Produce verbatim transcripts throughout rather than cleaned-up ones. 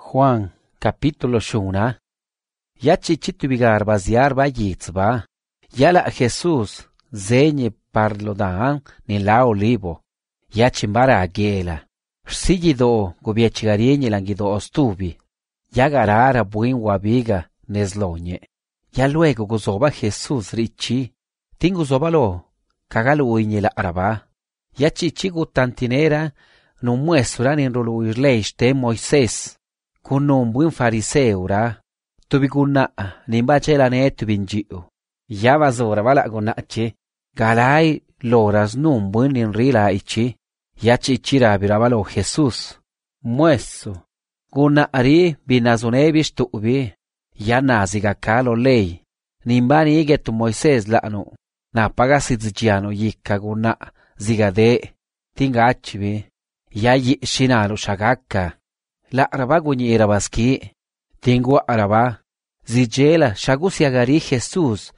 Juan, capítulo shuna. Ya chichitu bigar baziar ba yitzba. Ya la Jesús zenye parlo daan ni la olivo. Ya chimbara agela. Sigido gobiechigarieñe langido ostubi. Ya garara buin wabiga nesloñe. Ya luego gozoba Jesús richi. Tingu zobalo. Kagalu uiñe la araba. Ya chichigu tantinera. No muestra ni enroluirleiste Moisés. Kun un buen fariseura. Tubiguna ni bachela ne tubinjiu. Ya vazora vala gonache. Galai loras num buen ni rila ichi. Ya chichira birabalo Jesús. Mueso. Guna ari binazunebish tubi. Ya naziga kalo ley. Nimbani igetu Moisés lano. Na pagasidziano yika guna zigade. Tingachibi. Ya yi shinalo shagaka. La araba guñi erabaski. Tingu araba. Zijela shagusiagari Jesús.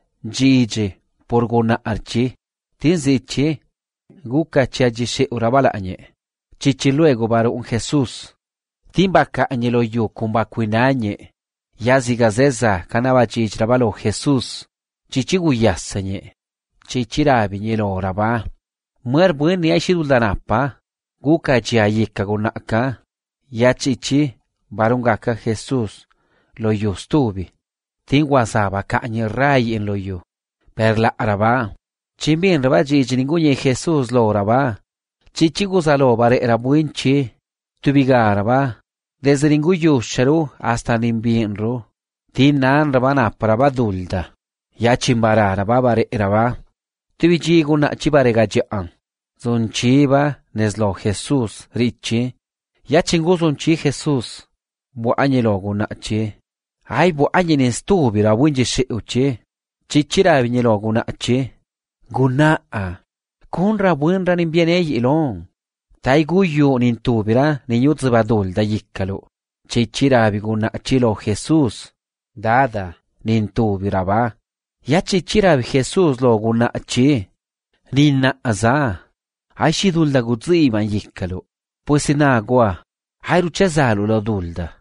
Jije por guna archi. Tinzichi. Guka chiajishe urabala añe. Chichi luego baro un Jesús. Timbaka añelo yu kumbakuinañe. Ya zigazeza kanaba chichrabalo Jesús. Chichi guyasañe. Chichirabi ñelo oraba. Muer buen ni aishiduldanapa. Guka chiayika gunaka. Ya chichi barungaka Jesús. Lo yustubi. Tinguazaba kañe ray en lo yu. Per la araba. Chimbin raba chichi ninguñe Jesús lo oraba. Chichi guzalo bare era buinchi. Tubigaraba. Desde ninguyu sharu hasta nimbinru. Tinan rabana paraba dulda. Ya chimbara raba bare eraba. Tubiji guna chibare gajaan. Zunchiba neslo Jesús richi. Ya chingu zunchi Jesús. Bu añelo gunachi. Ay bu añenes tubira buinji sheuchi. Chichira viñelo gunachi. Gunaa. Kunra buenra nimbiene ilon. Taiguyu nintubira ninyutzbadul da yikalo. Chichira bigunachi lo Jesús. Dada nintubira ba. Ya chichira Jesús lo gunachi. Nina aza. Ay shidulda guziman yikalo. Pues inagua. Ay ruchazalo lo dulda.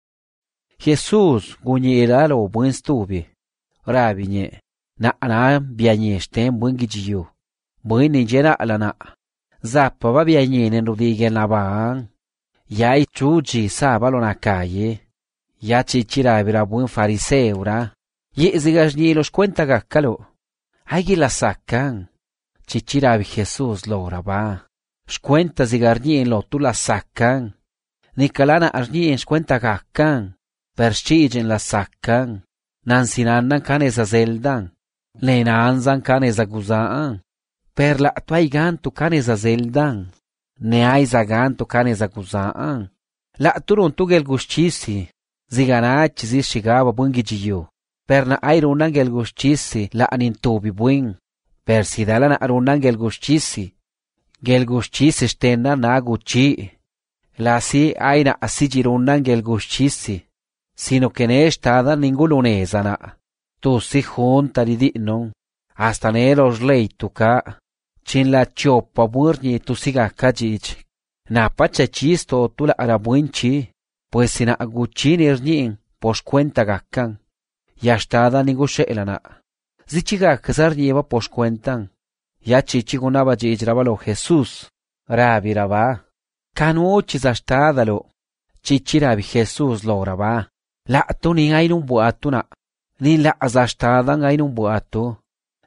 Jesús guñera lo buen stubi. Rabiñe. Na anam biañesten buen gijiyo. Buen ninjena alana. Zappa va biañene nudigen la van. Ya y chuji sábalo na calle. Ya chichirabira buen fariseura. Y zigajni los cuenta gakalo. Ay la sacan. Chichirabi Jesús lo oraba. Shcuenta zigarnien lo tu la sacan. Nikalana arnien shcuenta gakan. Perschigen la sacan. Nansinanan canesa zeldan. Lenanzan canesa guzaan. Per la tuaigantu canesa zeldan. Neaizagantu canesa guzaan. La turun tugel guschisi. Ziganach zishigaba bungijiyo. Per na airunan gel guschisi la anintubi buen. Per si dalan arunan gel guschisi. Gel guschisi stena na guchi. La si aina asijirunan gel guschisi. Sino que ne estada ningulunezana. Tu si junta di non. Hasta ne los leituka. Chin la chopa burni tu siga kajich. Na pacha chisto tu la arabuinchi. Pues sina aguchin ernin pos cuenta gakan. Ya estada ningushelana. Zichiga kazar lleva pos cuentan. Ya chichigunaba jijrabalo Jesús. Rabiraba. Canuchis astadalo. Chichirabi Jesús lo graba. La tu ni hay un buatuna. Ni la azashtadan hay un buatu.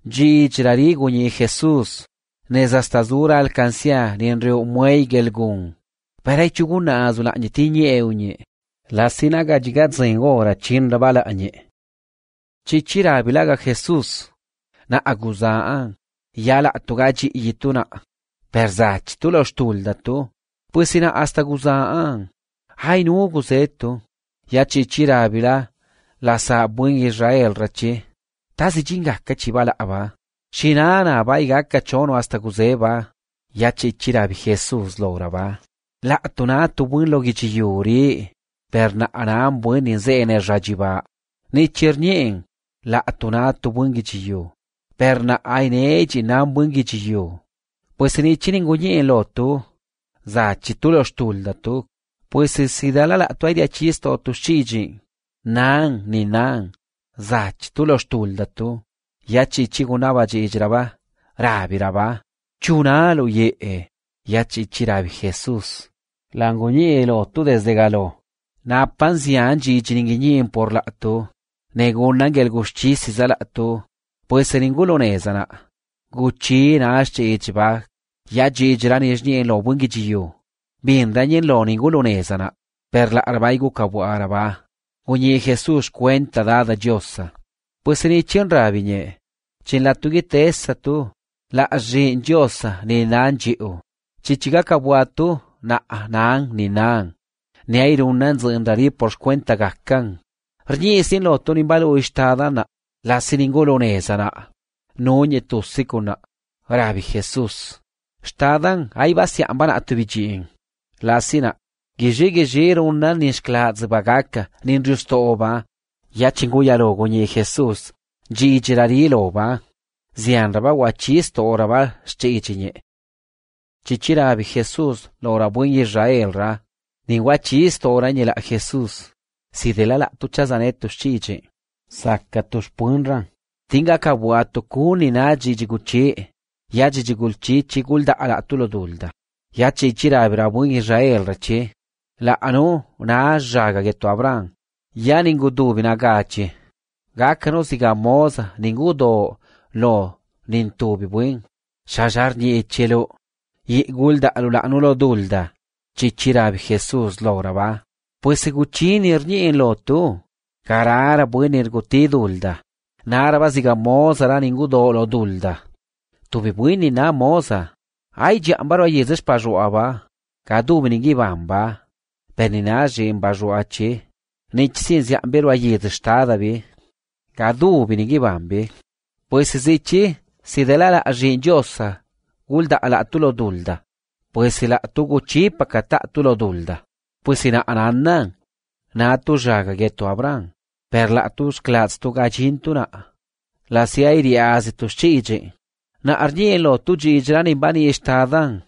Jijrari guñi Jesús. Nezastazura alcancia ni en reu muey gelgun. Pero hay chuguna azula ñetiñe eunye. La sinaga jigat zengora chin rabala añe. Chichira bilaga Jesús. Na aguzaan. Ya la tugachi yituna. Perzach tu los tulda tu. Pues sina hasta guzaan. Hay no guzeto. Ya chichira bila. La sa buen Israel rache. Tazi jinga kachibala aba. Shinana baiga kachono hasta guzeba. Ya chichira bi Jesús lo graba. La tuna tu buen logichiyuri. Perna anam buen inzene rajiba. Ni chirnien. La tuna tu buen gichiyo. Perna aineji nam buen gichiyo. Pues ni chininguñe lo tu. Za chitulos tulda tu. Pues si dala la tu idea chisto tu shiji, nan ni nan, zach tu los tulda tu, ya chichi gunaba jijraba, rabiraba, chunalo ye, ya chichirabi Jesús. Languñelo tu desde galo, na panzian jijiningin por la tu, negunan gel guschisi zala tu, pues ningulo nezana, guchi na chichba, ya jijran ijni lo bungijiyu. Bien dañen lo ninguno nezana, per la arbaigu kabuaraba, uñi Jesús cuenta dada diosa, pues ni chin rabiñe, chin la tugite esa tu, la rin diosa ni nan jiu, chichiga kabuatu na nan ni nan, ni airunan zindari por cuenta gakan, rni sin lo tu nimbalu istada na, la sin ninguno nezana, no nye tu sikuna, rabi Jesús, stadan ay basiamban atubijin. La sina, giji giji runa nishkladz bagaka, ninjusto oba, ya chinguya logo ni Jesús, jijirari loba, zianraba wachisto oraba shchichinye. Chichirabi Jesús, lora buen Israel ra, ni wachisto ora la Jesús, si de la la tuchazanet tu shchichi, saka tus punra, tinga kabuato kuni na jijiguchi, ya jijigulchi chigulda ala tulo dulda. Ya chichira buen Israel rache, la anu na jaga geto Abraham, ya ningudu binagache, gaka no siga moza, ningudo lo nintubi buen, shajar ni echelo, y gulda alula anulo dulda, chichira Jesús loraba, pues seguchini erni en lo tu, carara buen erguti dulda, naraba siga moza ra ningudo lo dulda, tubi bueni na moza. Ay jambaro ayezes pajoaba, kadu biningi bamba, peninaje mbajoache, nechsin jambero ayezes tadabe, kadu biningi bambe, pues zichi, si de la la ajenjosa, gulda ala tulo dulda, pues si la tuguchi pakata tulo dulda, pues si na ananan, na tu jaga geto Abraham, per la tus klats tu gajintuna, la si airiazi tu chije. Na arnielo tu jijrani bani estadan,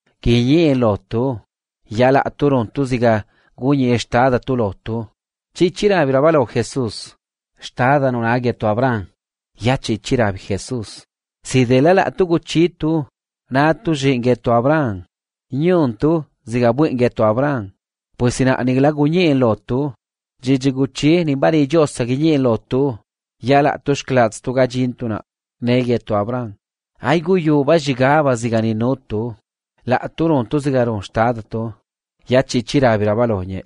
kiñelo tu, ya la turun tu ziga guñi estada tu lotu, chichira virabalo Jesús, estada no nague tu Abraham, ya chichira Jesús, si de la la tu guchitu, na tu jingue tu Abraham, ñun tu ziga buengue tu Abraham, pues si na anigla guñi en lotu, jijiguchi ni bani yosa guñi en lotu, ya la tus klats tu gajintuna, negue tu Abraham. Ay guyu ba jigaba ziganinotu, la turun tu zigaron stadato, ya chichira virabaloñe.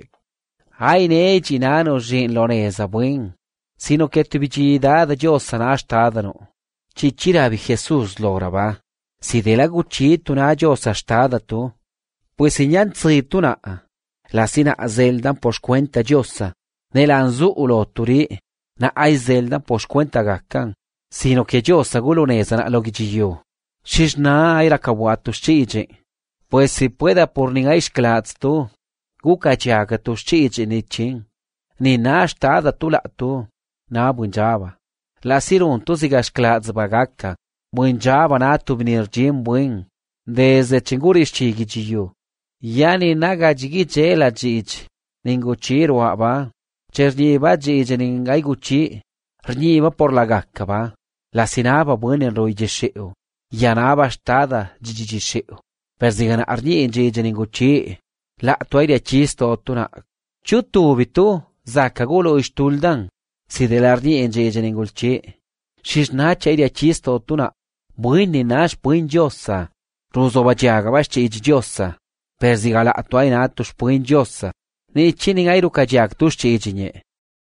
Ay ne chinano jin loneza buen, sino que tu vigilidad yo sana stadano. Chichira vi Jesús lograba, si de la guchito na yo stadato, pues señan trituna, la sina zeldan por cuenta yosa, ne la anzu ulo turi, na ay zeldan por cuenta gakan. Sino que yo saguloneza na logijiyo. Shishna ay rakabuatu shchije. Pues si pueda por ni aishklats tu, gukachaga tu shchije ni chin. Ni na shtada tu la tu, na bunjaba. La sirun tu zigashklats bagaka, bunjaba na tu vinir jim buen. Desde chingurish chigijiyo. Ya ni naga jigiche la jij. Ninguchir waba. Cherniba jije ningay guchi. Rniba por la gakka ba. La sinaba buena en roi jesheo, yanaba estada jijisheo, persigana arni en jeje ninguchi, la tuaire chisto tuna, chutu bitu, zakagulo istuldan, si del arni en jeje ningulchi, shishnacha iria chisto tuna, buini nash buin jossa, ruzo bajaga bashi jossa, persigala tuaina tus buin jossa, ni chinin airu kajak tus chijine.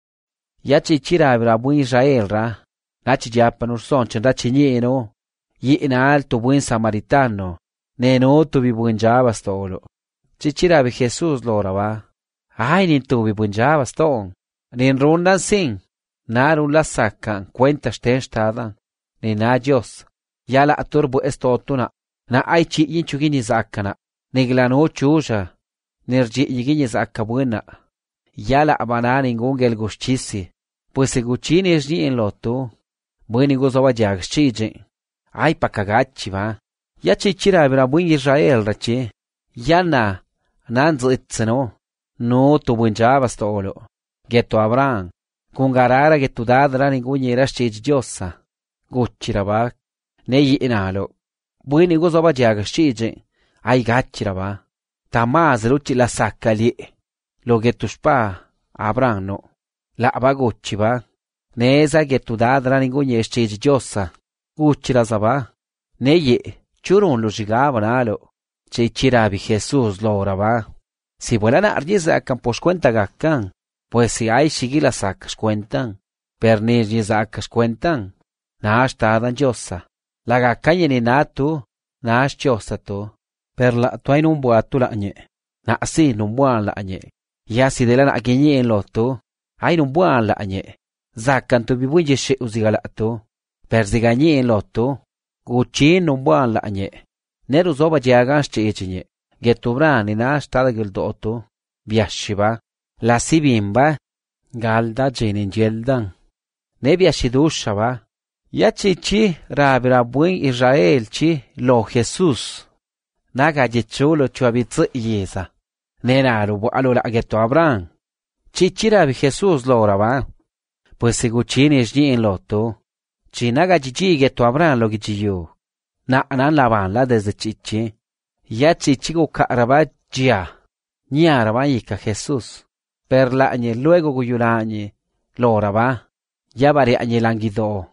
Ya chichira abra buin Israel ra, nachi japa nurson chenra chiñeno, yi na alto buen samaritano, neno tuvi buen jabas tolo. Chichira bi Jesús loraba, ay nin tuvi buen jabas ton, nin rundan sin, narun la sacan, cuenta sten stadan, ni na Dios, ya la turbo estotuna, na ay chi yin chugini zakana, niglano chuja, nerji yigini zakka buena, ya la abana ningún gel guschisi, pues se guchini es ni en loto, bueno gozawa jag chije, ay pa kagachi va, ya chichira vera buen Israel rache, ya na, nanzo etzeno, no tu buenjaba stolo. Geto Abraham. Kungarara getu dadra ningunyera shchij Diosa. Guchiraba. Neyi inalo. Buini gozoba jaga shchije. Ay gachiraba. Tamaz luchi la sakali. Lo getu shpa. Abraham no. La ba guchiba. Neza getu dadra ningunye shchij Diosa. Guchirazaba. Neyi. Churun lo jigaba nalo. Chichirabi Jesús lo oraba. Si vuelan a ardiza campos cuenta gakan. Pues si hay shigila sacas cuentan. Pernir sacas cuentan. Nash tadan Diosa. La gakanye ni natu. Nash Diosa tu. Per la tu hay un buatu la nye. Na si num buan la nye. Ya si de la na genye en lo tu. Hay un buan la nye. Zakan tu bibuye she uzigala tu. Per ziganye en lo tu. Guchin num buan la nye. Neru zoba jagan shche Getubran ni nash tadagil do tu. Biashiba. La sibimba. Galda jenin jeldan. Ne biashidusha ba. Ya chichi rabira buen Israel chi lo Jesús. Naga jechulo chuabitz yesa. Nenaru bo alola geto Abraham. Chichi rabi Jesús lo oraba. Pues siguchini es en loto. Chinaga chichi geto Abraham lo gichiyu. Na anan lavanla desde chichi. Ya chichi go karaba jia. Niaraba yika Jesús. Per la añe luego guyurañe. Lo oraba. Ya vari añe languido.